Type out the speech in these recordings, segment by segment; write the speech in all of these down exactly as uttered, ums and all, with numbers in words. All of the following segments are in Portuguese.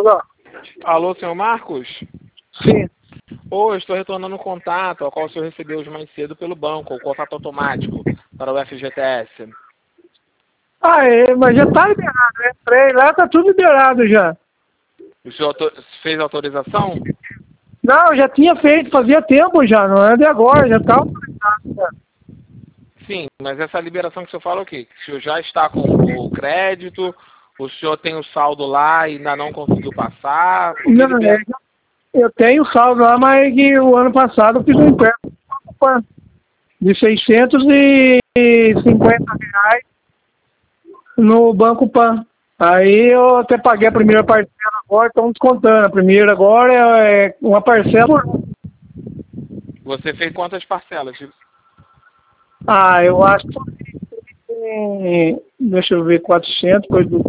Alô? Alô, senhor Marcos? Sim. Oi, estou retornando um contato ao qual o senhor recebeu hoje mais cedo pelo banco, o contato automático para o F G T S. Ah, é, mas já tá liberado. Eu entrei lá, tá tudo liberado já. O senhor autor- fez autorização? Não, já tinha feito, fazia tempo já, não é de agora, já tá autorizado já. Sim, mas essa liberação que o senhor fala é o quê? Que o senhor já está com o crédito, o senhor tem o saldo lá e ainda não conseguiu passar? O que Não, libera? é, eu tenho saldo lá, mas que o ano passado eu fiz um empréstimo de seiscentos e cinquenta reais no Banco Pan. Aí eu até paguei a primeira parcela agora, estão descontando. A primeira agora é uma parcela por... Você fez quantas parcelas? Ah, eu acho que... Deixa eu ver, quatrocentos, depois do...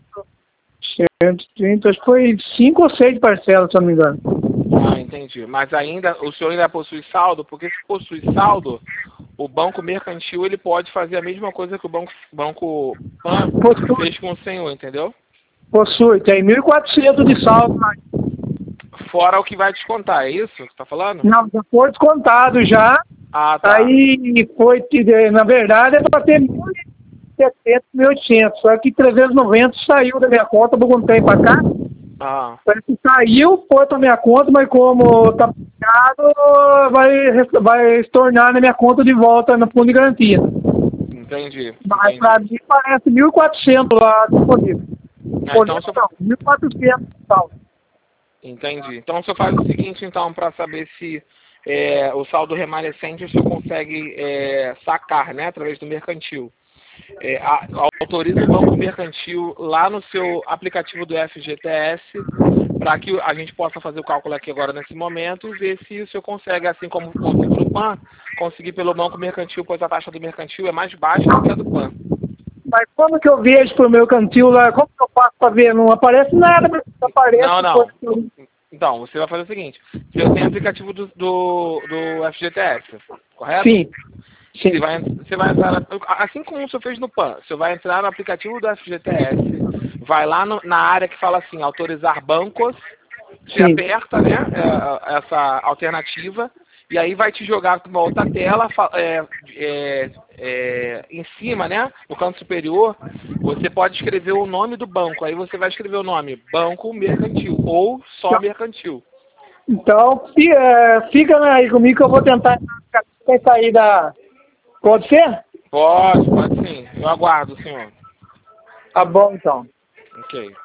cento e trinta, acho que foi cinco ou seis parcelas, se eu não me engano. Ah, entendi. Mas ainda, o senhor ainda possui saldo? Porque se possui saldo, o banco mercantil ele pode fazer a mesma coisa que o banco, banco Pan Possui, fez com o senhor, entendeu? possui, tem mil e quatrocentos de saldo, mas Fora o que vai descontar, é isso que você está falando? não, já foi descontado já. Ah, tá. Aí foi, na verdade, é para ter mil e setecentos, mil e oitocentos, só que trezentos e noventa saiu da minha conta, perguntei para cá. Ah, Parece que saiu, foi para minha conta, mas como está pagado, vai, vai estornar na minha conta de volta no fundo de garantia. entendi. Mas entendi. para mim parece mil e quatrocentos lá disponível. Ah, então, Disponível o senhor- não, mil e quatrocentos e tal. entendi. Então, o senhor faz o seguinte, então, para saber se é, o saldo remanescente o senhor consegue é, sacar, né, através do mercantil. É, a- autoriza o banco mercantil lá no seu aplicativo do F G T S para que a gente possa fazer o cálculo aqui agora nesse momento e ver se o senhor consegue, assim como conseguiu no PAN, conseguir pelo banco mercantil, pois a taxa do mercantil é mais baixa do que a do PAN. Mas como que eu vejo pro meu cantil lá? Como que eu faço para ver? Não aparece nada, mas Não, aparece não. coisa que eu... Então, você vai fazer o seguinte, se eu tenho aplicativo do, do, do F G T S, correto? Sim, Você sim, vai, você vai entrar, na- assim como você fez no PAN, você vai entrar no aplicativo do F G T S, vai lá no- na área que fala assim, autorizar bancos, você sim. aperta, né, é, essa alternativa, e aí vai te jogar para uma outra tela, fa- é, é, é, em cima, né, no canto superior, você pode escrever o nome do banco, aí você vai escrever o nome Banco Mercantil, ou só Mercantil. Então, fi- é, fica aí comigo que eu vou tentar sair da... Pode ser? Pode, pode sim, eu aguardo, senhor. Tá bom, então. Ok.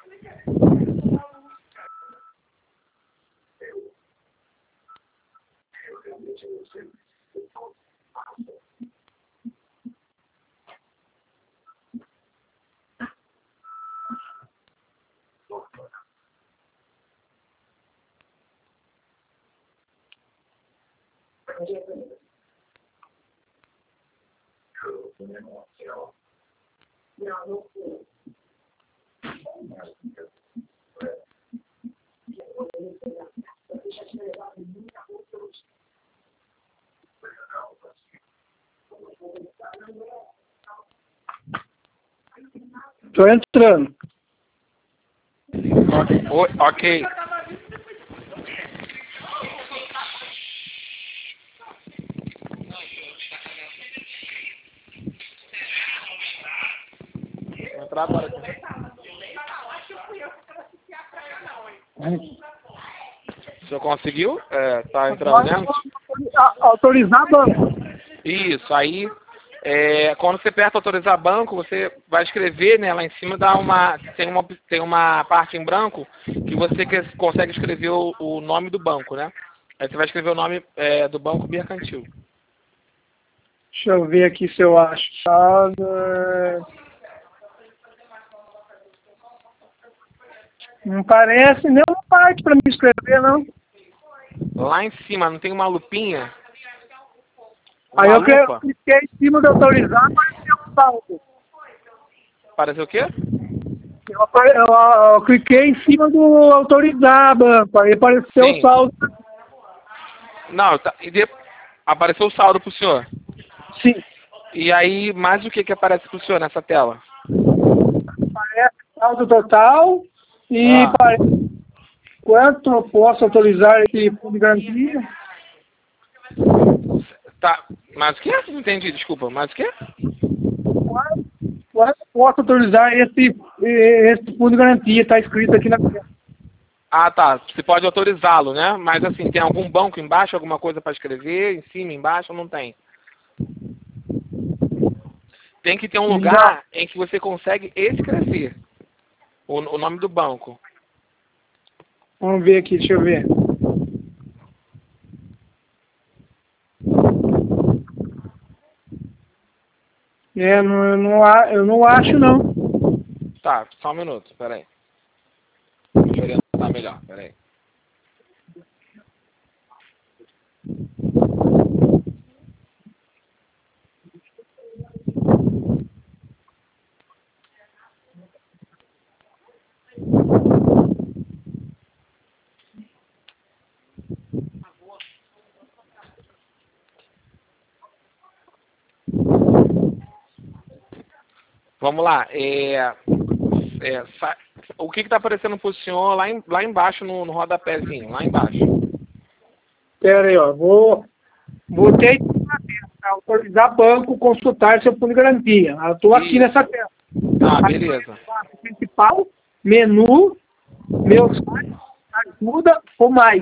Tô entrando. Oi, ok. Vou entrar agora aqui. O senhor conseguiu? É, tá entrando dentro? A- Autorizar banco. Isso, aí é, quando você aperta autorizar banco, você vai escrever, né, lá em cima dá uma, tem, uma, tem uma parte em branco que você que- consegue escrever o, o nome do banco, né? Aí você vai escrever o nome é, do banco mercantil. Deixa eu ver aqui se eu acho. Saldo. Não parece nenhuma parte para me escrever, não. Lá em cima não tem uma lupinha? Aí Uma eu cre- lupa? cliquei em cima de autorizar, apareceu o saldo. Parece o quê? Eu, apare- eu, eu cliquei em cima do autorizar banco, aí apareceu o Sim. saldo. Não, tá, e de- apareceu o saldo pro senhor. Sim, E aí, mais o que que aparece pro senhor nessa tela? aparece o saldo total e Ah. parece quanto eu posso autorizar esse fundo de garantia? Tá, mas o que? Não entendi, desculpa, mas o que? Quanto, quanto eu posso autorizar esse, esse fundo de garantia? Está escrito aqui na tela. Ah, tá. Você pode autorizá-lo, né? Mas assim, tem algum banco embaixo, alguma coisa para escrever? Em cima, embaixo, não tem? Tem que ter um lugar em que você consegue escrever o, o nome do banco. Vamos ver aqui, deixa eu ver. É, não, eu, não, a- eu não acho, não. Tá, só um minuto, peraí. Deixa eu orientar melhor, peraí. Vamos lá. É, é, sa- o que está aparecendo para o senhor lá, em, lá embaixo no, no rodapézinho? Lá embaixo. Pera aí, ó. Vou, botei na tela, tá? Autorizar banco consultar seu fundo de garantia. Eu estou aqui Isso. nessa tela. Tá, Aqui beleza. é o principal, menu, meu site, ajuda ou mais.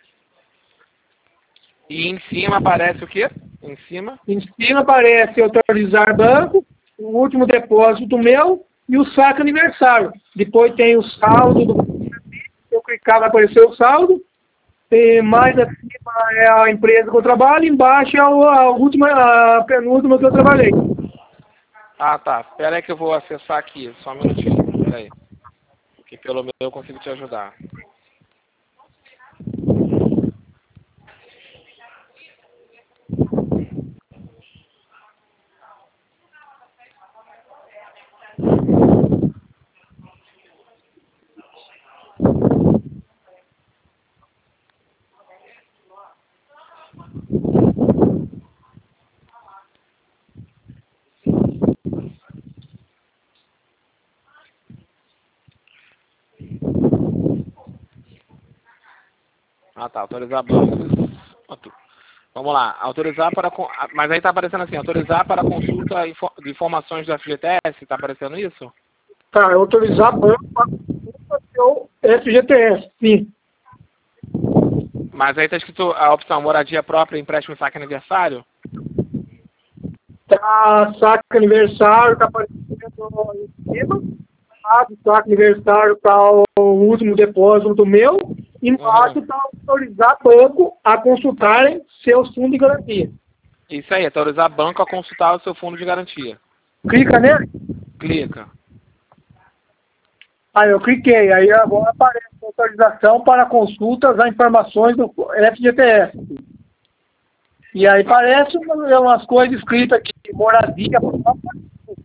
E em cima aparece o quê? Em cima? Em cima aparece autorizar banco, o último depósito meu e o saque aniversário. Depois tem o saldo do eu clicar vai aparecer o saldo. E mais acima é a empresa que eu trabalho, embaixo é a, a última, a penúltima que eu trabalhei. Ah, tá. Espera aí que eu vou acessar aqui. Só um minutinho. Espera aí. Que pelo meu eu consigo te ajudar. Ah, tá. Autorizar bancos. Auto- Vamos lá. Autorizar para... con- ah, Mas aí tá aparecendo assim. Autorizar para consulta info- de informações do F G T S. Tá aparecendo isso? Tá, é autorizar banco para consulta seu F G T S, sim. Mas aí tá escrito a opção moradia própria, empréstimo e saque aniversário? Tá, saque aniversário, tá aparecendo em cima. Ah, do saque aniversário tá o último depósito do meu. Embaixo Uhum. tá autorizar banco a consultarem seus fundos de garantia. Isso aí. Autorizar banco a consultar o seu fundo de garantia. Clica nele. Clica. Aí eu cliquei, aí agora aparece autorização para consultas a informações do F G T S. E aí aparece umas umas coisas escritas aqui, moradia própria,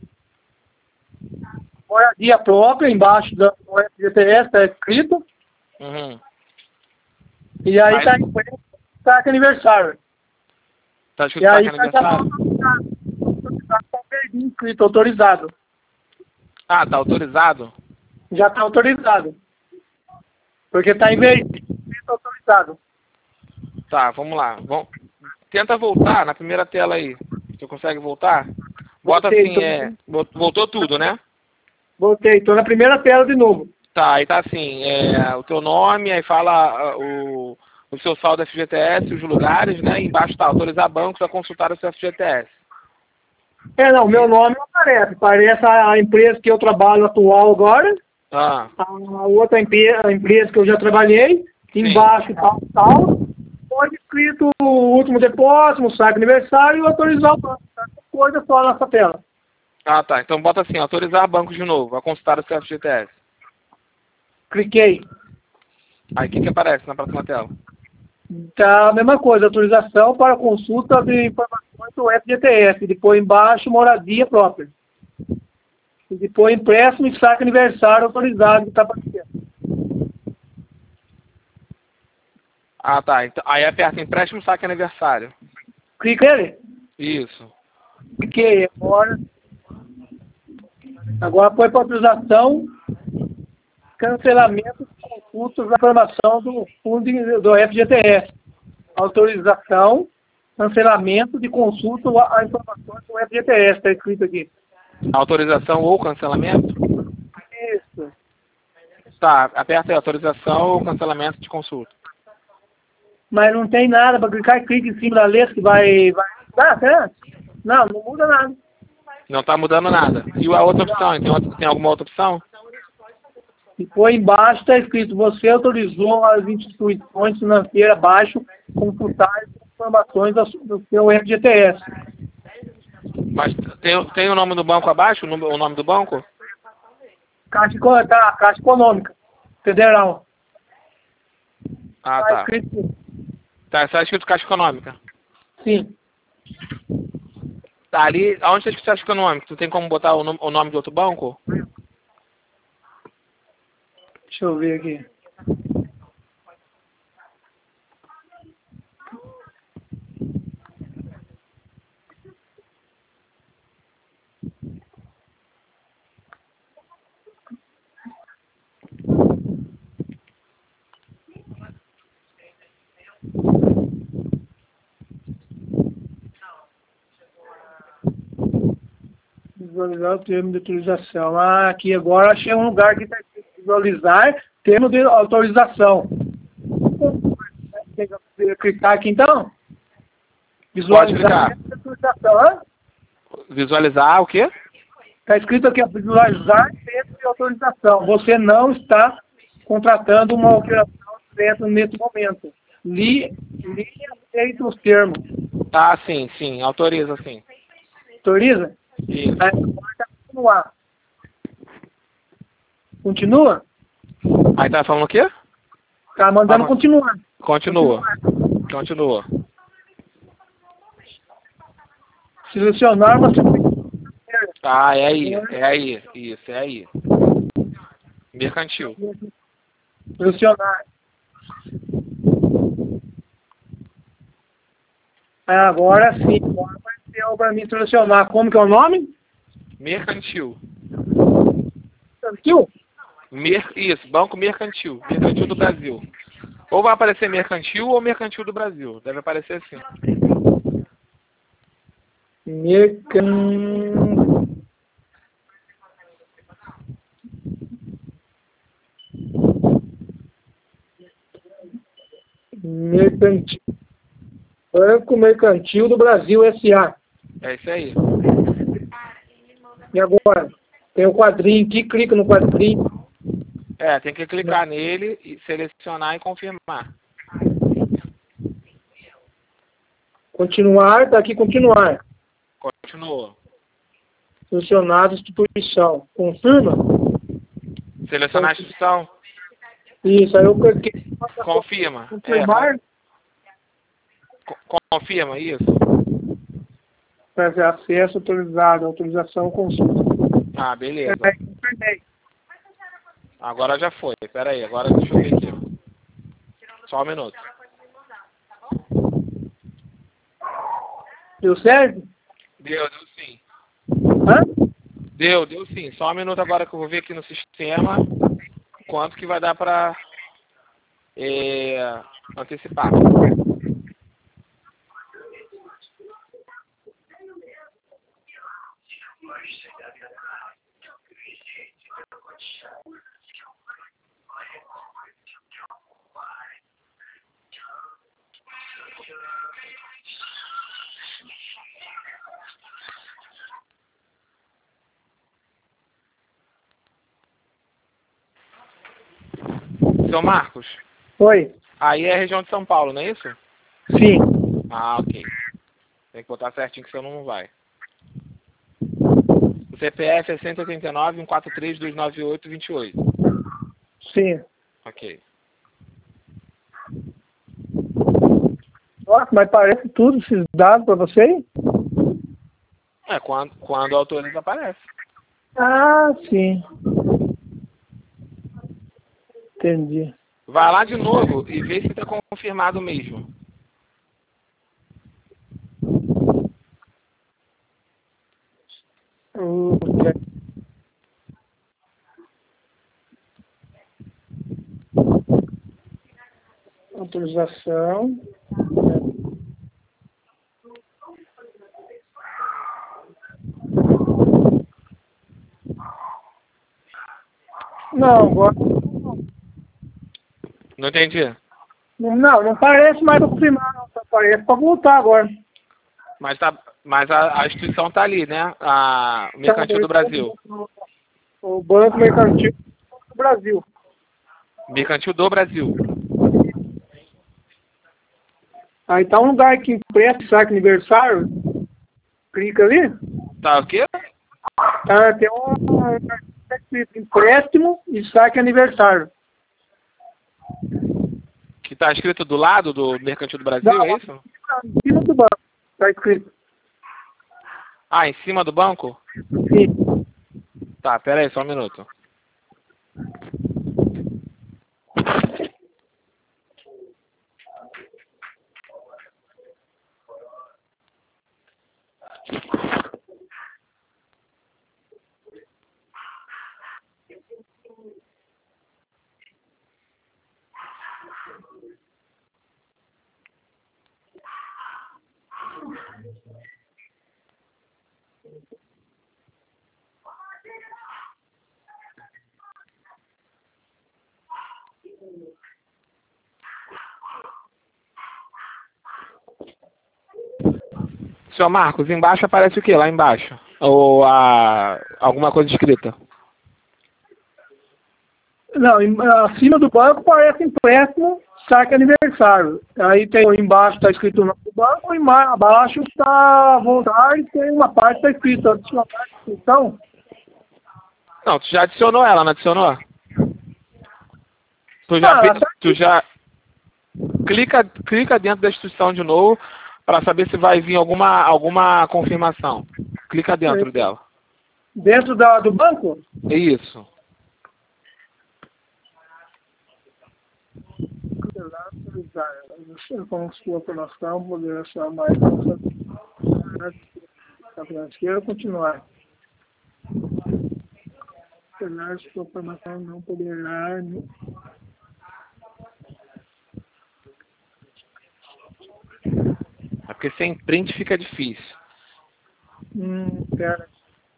moradia própria, embaixo do F G T S está escrito, Uhum. e aí Mas- está empresa, saque aniversário. Tá E escrito aí saque está aniversário? autorizado, tá verdinho escrito, autorizado. Ah, tá autorizado? Já está autorizado. Porque está em verde, escrito autorizado. Tá, vamos lá. Vamos... Tenta voltar na primeira tela aí. Você consegue voltar? Bota Voltei, assim, tô- é... Voltou tudo, né? Voltei, estou na primeira tela de novo. Tá, aí tá assim, é, o teu nome, aí fala ah, o, o seu saldo F G T S, os lugares, né? E embaixo tá, autorizar bancos a consultar o seu F G T S. É, não, meu nome não aparece. Aparece a a empresa que eu trabalho atual agora, Ah, a outra empre- a empresa que eu já trabalhei, embaixo tal, tal, pode escrito o último depósito, o saque aniversário e autorizar o banco. Tá? Coisa só nessa tela. ah, tá. Então bota assim, autorizar bancos de novo, a consultar o seu F G T S. Cliquei. Aí o que que aparece na próxima tela? Tá a mesma coisa, autorização para consulta de informações do F G T S. Depois embaixo, moradia própria. E depois empréstimo e saque aniversário autorizado que está aparecendo. Ah, tá. Então, aí aperta empréstimo, saque aniversário. Clica nele. Isso. Cliquei. Agora, agora foi para autorização, cancelamento de consultas da informação do fundo do F G T S. Autorização, cancelamento de consulta a informações do F G T S, está escrito aqui. Autorização ou cancelamento? Isso. Tá, aperta aí, autorização ou cancelamento de consulta. Mas não tem nada para clicar, clica em cima da letra que vai... vai... Ah, tá? Não, não muda nada. Não está mudando nada. E a outra opção? Tem, outra, tem alguma outra opção? E por embaixo está escrito, você autorizou as instituições financeiras abaixo consultar as informações do seu F G T S. Mas tem, tem o nome do banco abaixo? O nome, o nome do banco? Caixa, tá, Caixa Econômica Federal. Ah, Tá tá. escrito. Tá, está escrito Caixa Econômica. Sim. Tá ali, aonde está escrito Caixa Econômica? Tu tem como botar o nome, o nome de outro banco? Deixa eu ver aqui. Visualizar o termo de autorização. Ah, aqui agora achei um lugar que está escrito visualizar termo de autorização. Tem que clicar aqui então? Visualizar termo de autorização. Hã? Visualizar o quê? Está escrito aqui, ó, visualizar termo de autorização. Você não está contratando uma operação direta nesse momento. Li, li e aceita os termos. Ah, sim, sim. Autoriza, sim. Autoriza? Isso. Aí agora continuar. Continua? Aí tá falando o quê? Tá mandando Ah, continuar. Continua. Continua. Selecionar uma Ah, é aí. É aí. Isso, é aí. Mercantil. Selecionar. Agora sim. Agora apareceu para mim selecionar. Como que é o nome? Mercantil. Mercantil? Mer... Isso, Banco Mercantil. Mercantil do Brasil. Ou vai aparecer Mercantil ou Mercantil do Brasil. Deve aparecer assim. Mercan... Mercantil. Banco Mercantil do Brasil S A. É isso aí. E agora? Tem o quadrinho aqui, clica no quadrinho. É, tem que clicar nele, e selecionar e confirmar. Continuar, tá aqui continuar. Continua. Selecionado instituição. Confirma? Selecionar a instituição. Isso, aí eu cliquei. Confirma. Confirmar. É, con- confirma, isso. Fazer acesso autorizado, autorização consulta. Ah, beleza. É, confirmei. Agora já foi. Pera aí, agora deixa eu ver aqui. Só um minuto. Deu certo? Deu, deu sim. Hã? Deu, deu sim. Só um minuto agora que eu vou ver aqui no sistema quanto que vai dar pra é, antecipar. Seu Marcos, Oi. aí é a região de São Paulo, não é isso? Sim. Ah, ok. Tem que botar certinho que senão não vai. O C P F é cento e oitenta e nove, cento e quarenta e três, duzentos e noventa e oito, vinte e oito. Sim. Ok. Nossa, mas parece tudo esses dados para você aí? É, quando, quando autoriza aparece. Ah, sim. Entendi. Vai lá de novo e vê se está confirmado mesmo. Ok. Autorização. Não, agora. Não entendi. Não, não parece mais para confirmar, não. Só parece para voltar agora. Mas, tá, mas a, a instituição está ali, né? A, o Mercantil do Brasil. O Banco Mercantil do Brasil. Mercantil do Brasil. Aí tá um lugar que empresta saque aniversário. Clica ali. Tá o quê? Tá, tem um empréstimo e saque aniversário. Que tá escrito do lado do Mercantil do Brasil, Não, é isso? em cima do banco. Tá escrito. Ah, em cima do banco? Sim. Tá, pera aí, só um minuto. Senhor Marcos, embaixo aparece o que lá embaixo? Ou a, alguma coisa escrita? Não, em- acima do banco parece empréstimo, saque aniversário. Aí tem embaixo está escrito o nome do banco, e mais abaixo está vontade, tem uma parte está escrito adicionar instituição. Não, tu já adicionou ela, não adicionou? Tu já, Ah, fez- tá tu já clica, clica dentro da instituição de novo para saber se vai vir alguma, alguma confirmação. Clica dentro dela. Dentro da, do banco? É isso. Com sua formação, poderá ser mais financeira continuar. Apesar de sua formação não poderá. É porque sem print fica difícil. Hum, pera.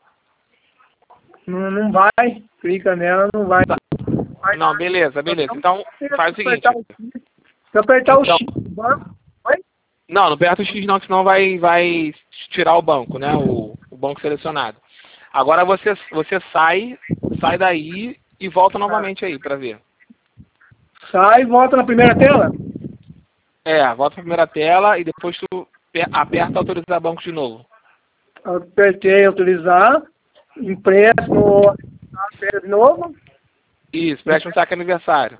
Não, não vai. Clica nela, não vai. Tá. Não, beleza, beleza. Então, faz o seguinte. Se apertar o Então- X do banco, vai? Não, não aperta o X não, senão vai, vai tirar o banco, né? O, o banco selecionado. Agora você, você sai, sai daí e volta novamente aí para ver. Sai e volta na primeira tela. É, volta para a primeira tela e depois tu pe- aperta autorizar banco de novo. Apertei autorizar. Empréstimo de novo. Isso, preste um saque aniversário.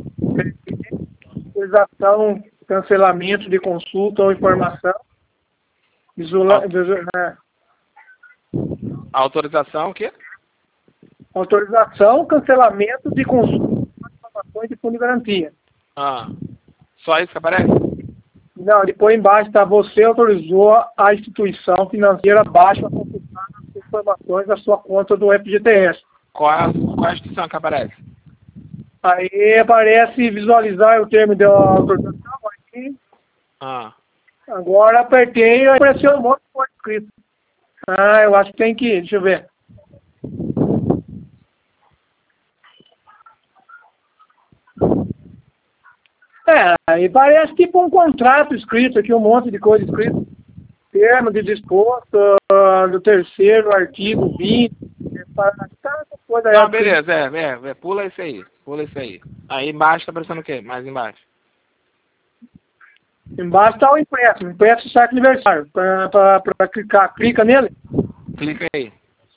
Autorização, cancelamento de consulta ou informação. Isola, é, Autorização, o quê? autorização, cancelamento de consulta ou informações de fundo de garantia. Ah, só isso que aparece? Não, depois embaixo está você autorizou a instituição financeira abaixo a consultar as informações da sua conta do F G T S. Qual é, a- qual é a instituição que aparece? Aí aparece visualizar o termo de autorização aqui. Ah, Agora apertei e apareceu um monte de coisa escrito. Ah, eu acho que tem que ir, deixa eu ver. É, aí parece tipo um contrato escrito aqui, um monte de coisa escrito. Termo de disposto ah, do terceiro artigo vinte. Para tanta coisa aí. não, beleza, é, é, é, pula isso aí, pula isso aí. Aí embaixo tá aparecendo o quê? Mais embaixo. Embaixo está o empréstimo, empréstimo saque aniversário. Para clicar, clica nele. Clica aí.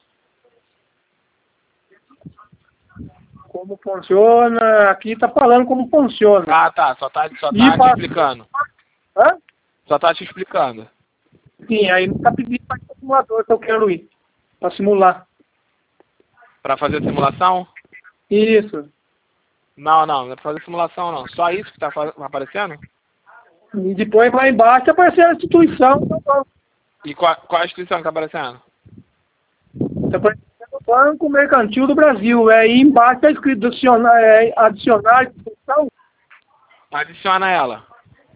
Como funciona, aqui está falando como funciona. Ah, tá, só tá, só E tá te para- explicando. Hã? Só tá te explicando. Sim, aí não está pedindo para o simulador que eu quero ir. Para simular. Pra fazer simulação? Isso. Não, não, não é pra fazer simulação não. Só isso que tá fa- aparecendo? E depois lá embaixo aparece a instituição do banco. E qual, qual é a instituição que tá aparecendo? Está aparecendo o Banco Mercantil do Brasil. Aí embaixo está escrito adicionar, é, adicionar a instituição. Adiciona ela.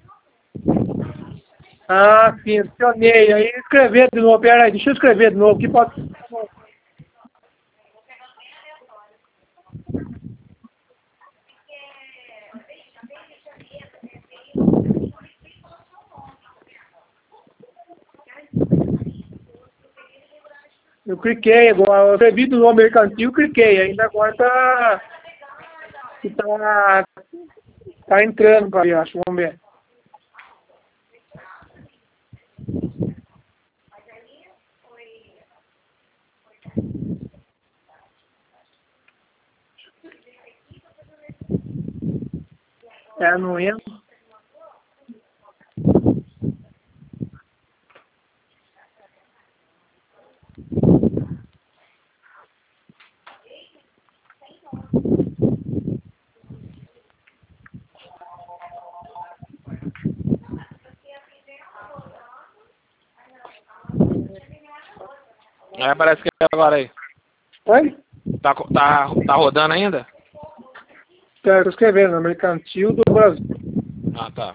Ah, sim, adicionei. Aí escrever de novo. Pera aí, deixa eu escrever de novo. Que pode... Eu cliquei agora. Eu escrevi do nome mercantil, cliquei. Ainda agora tá... Tá, tá entrando para aí, acho. Vamos ver. É, não entra. Aí aparece que agora aí. Oi? Tá, tá, tá rodando ainda? Tá, tô escrevendo. Mercantil do Brasil. Ah, tá.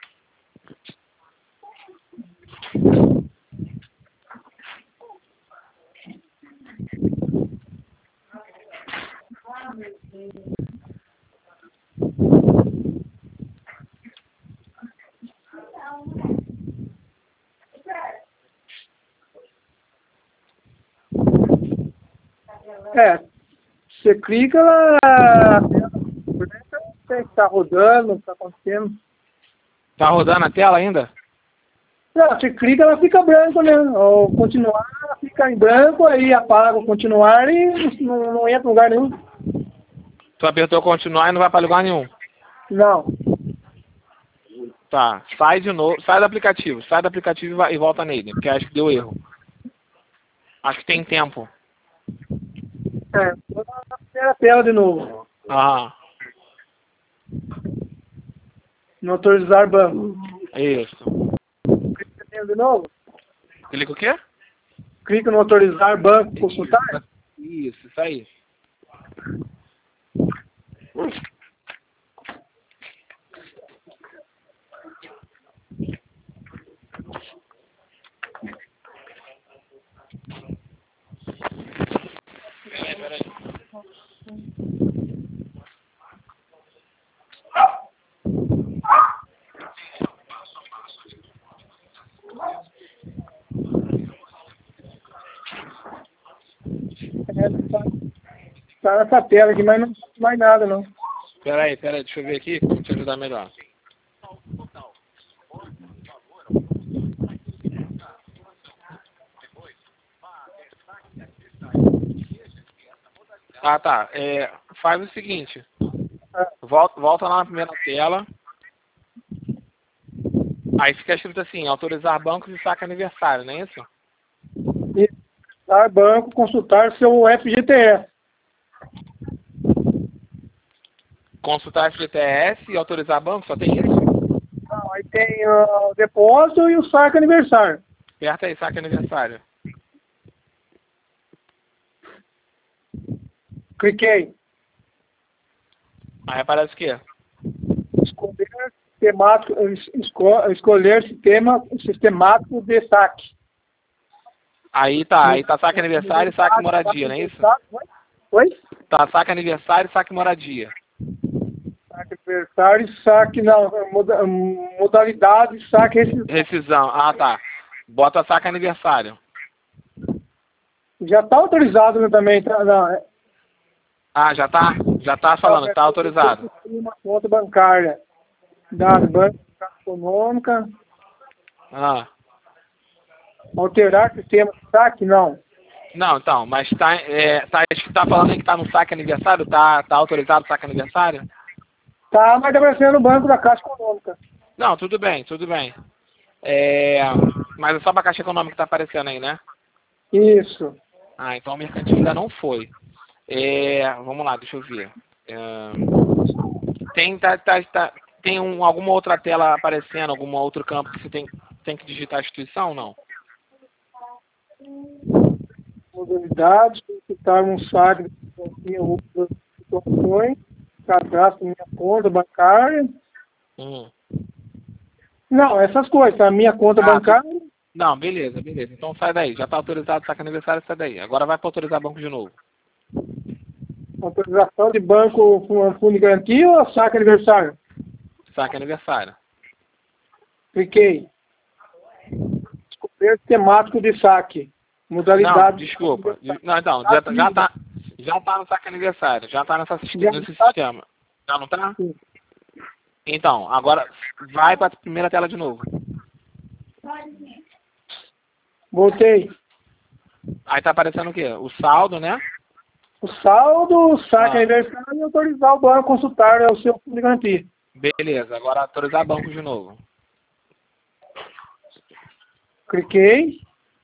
É, você clica lá, tá rodando, tá acontecendo. Tá rodando a tela ainda? Não, você clica, ela fica branco, né? Ou continuar, ela fica em branco, aí apaga o continuar e não, não entra em lugar nenhum. Tu apertou continuar e não vai pra lugar nenhum. Não. Tá, sai de novo, sai do aplicativo, sai do aplicativo e, vai, e volta nele, porque acho que deu erro. Acho que tem tempo. É, vou dar na primeira tela de novo. Ah, No autorizar banco. isso. Clica de novo. Clica o quê? Clica no autorizar banco, consultar. Isso, isso aí. Peraí, peraí. É, tá, tá nessa tela aqui, mas não tem mais nada, não. Peraí, peraí, deixa eu ver aqui, vou te ajudar melhor. Ah, tá. É, faz o seguinte. Volta, volta lá na primeira tela. Aí fica escrito assim, autorizar bancos e saque aniversário, não é isso? Autorizar banco, consultar seu F G T S. Consultar F G T S e autorizar banco, só tem isso? Não, aí tem uh, o depósito e o saque aniversário. Aperta aí, saque aniversário. Cliquei. Aí aparece o quê? Escolher temático, esco, escolher sistema sistemático de saque. Aí tá, aí tá saque aniversário e saque moradia, não é isso? Oi? Tá saque aniversário e saque moradia. Saque aniversário e saque, não, moda, modalidade, saque rescisão. Rescisão, ah tá. Bota saque aniversário. Já está autorizado né, também, tá? Não, é, Ah, já tá? Já tá falando que tá autorizado. uma conta bancária. Dados banco, Caixa Econômica. Ah. Alterar sistema de saque, não. Não, então, mas tá, é, tá, tá falando aí que tá no saque aniversário? Tá, tá autorizado o saque aniversário? Tá, mas está aparecendo no banco da Caixa Econômica. Não, tudo bem, tudo bem. É, mas é só pra Caixa Econômica que tá aparecendo aí, né? Isso. Ah, então o mercantil ainda não foi. É, vamos lá, deixa eu ver. É, tem tá, tá, tá, tem um, alguma outra tela aparecendo, algum outro campo que você tem, tem que digitar a instituição ou não? Modalidades, solicitar um saque de outras situações, cadastro minha conta bancária. Hum. Não, essas coisas, a minha conta Ah, bancária. Não, beleza, beleza. Então sai daí. Já está autorizado o saque aniversário, sai daí. Agora vai para autorizar banco de novo. Autorização de banco com fundo de garantia ou saque aniversário? Saque aniversário. Cliquei. Descoberto temático de saque. Não, Modalidade. desculpa. Não, então, já, tá- já tá, já tá no saque aniversário. Já tá nessa, Já nesse tá? sistema. Já não tá? Sim. Então, agora vai para a primeira tela de novo. Voltei. Aí tá aparecendo o quê? O saldo, né? O saldo, o saque Ah. aniversário e autorizar o banco a consultar o seu fundo de garantia. Beleza, agora autorizar banco de novo. Cliquei.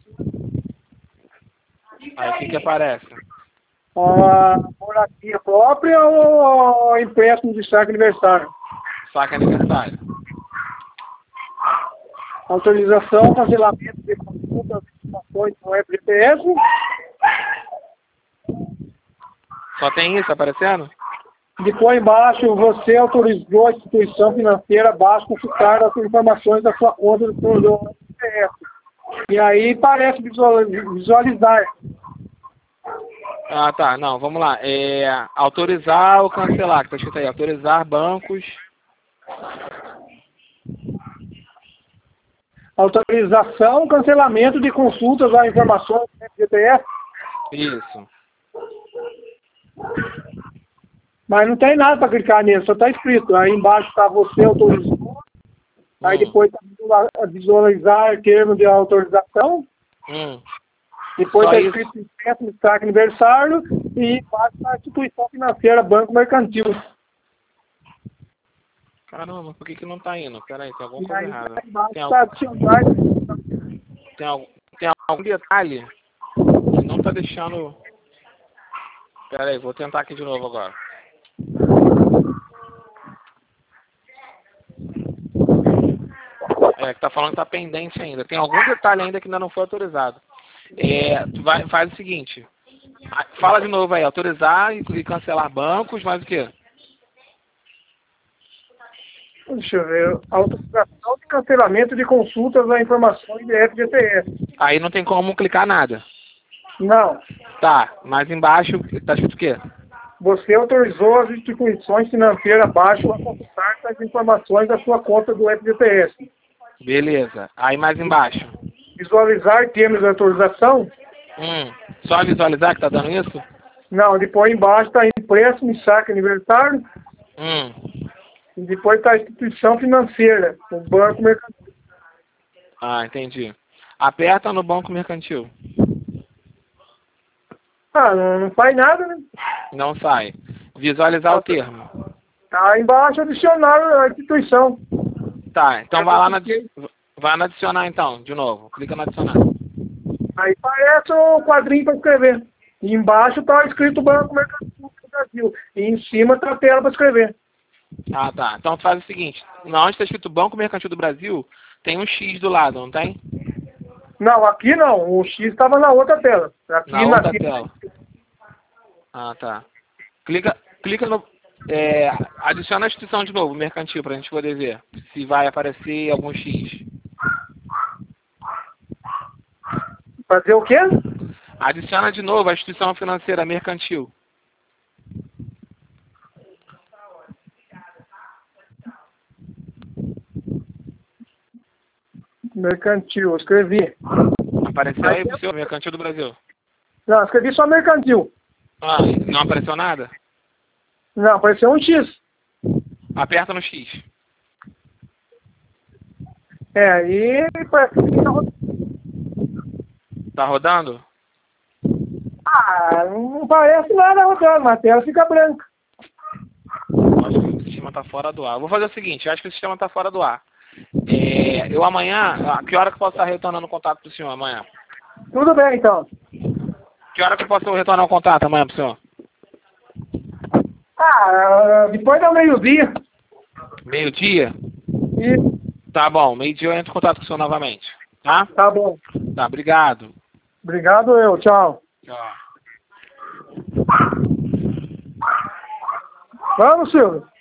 Aí o que que aparece? A moradia própria ou empréstimo de saque aniversário? Saque aniversário. Autorização, cancelamento de consultas, informações no F G T S. Só tem isso aparecendo? Depois embaixo, você autorizou a instituição financeira abaixo consultar as informações da sua conta do F G T S. E aí parece visualizar. Ah, tá. Não, vamos lá. É, autorizar ou cancelar, que tá escrito aí. Autorizar bancos. Autorização, cancelamento de consultas a informações do F G T S. Isso. Mas não tem nada para clicar nele, só está escrito. Aí embaixo está você autorizou. Aí Hum. depois está visualizar termo de autorização. Hum. Depois Só está isso? escrito empréstimo de saque aniversário. E embaixo está a instituição financeira, banco mercantil. Caramba, por que que não tá indo? Peraí, tem alguma E coisa aí errada. embaixo Tem, está algum, adicionar. tem, algum, tem algum detalhe que não tá deixando... Peraí, vou tentar aqui de novo agora. É, que tá falando que tá pendente ainda. Tem algum detalhe ainda que ainda não foi autorizado. É, tu vai, faz o seguinte. Fala de novo aí, autorizar e, e cancelar bancos, mas o quê? Deixa eu ver. Autorização de cancelamento de consultas a informações de F G T S. Aí não tem como clicar nada. Não. Tá, mas embaixo tá escrito o quê? Você autorizou as instituições financeiras abaixo a consultar as informações da sua conta do F G T S. Beleza. Aí mais embaixo. Visualizar termos de autorização? Hum, só visualizar que tá dando isso? Não, depois embaixo está empréstimo e saque aniversário. Hum. E depois está a instituição financeira, o banco mercantil. Ah, entendi. Aperta no banco mercantil. Ah, não, não faz nada, né? Não sai. Visualizar o termo. Tá embaixo adicionar a instituição. Tá, então vai lá na, vai na adicionar então, de novo. Clica no adicionar. Aí aparece o quadrinho para escrever. E embaixo está escrito Banco Mercantil do Brasil. E em cima está a tela para escrever. Ah, tá. Então tu faz o seguinte. Na onde está escrito Banco Mercantil do Brasil, tem um X do lado, não tem? Não, aqui não. O X estava na outra tela. Aqui Na outra tela. Ah, tá. Clica, clica no... É, adiciona a instituição de novo, mercantil, para a gente poder ver se vai aparecer algum X. Fazer o quê? Adiciona de novo a instituição financeira mercantil. Mercantil, eu escrevi. Apareceu aí pro seu mercantil do Brasil? Não, eu escrevi só mercantil. Ah, não apareceu nada? Não, apareceu um X. Aperta no X. É, aí parece que tá rodando. Tá rodando? Ah, não parece nada rodando, mas a tela fica branca. Acho que o sistema tá fora do ar. Eu vou fazer o seguinte, eu acho que o sistema tá fora do ar. É, eu amanhã, a que hora que eu posso estar retornando o contato pro senhor amanhã? Tudo bem, então. Que hora que eu posso retornar o contato amanhã pro senhor? Ah, depois do meio-dia. Meio-dia? E Tá bom, meio-dia eu entro em contato com o senhor novamente. Tá? tá bom. Tá, obrigado. Obrigado, eu. Tchau. Tchau. Vamos, Silvio.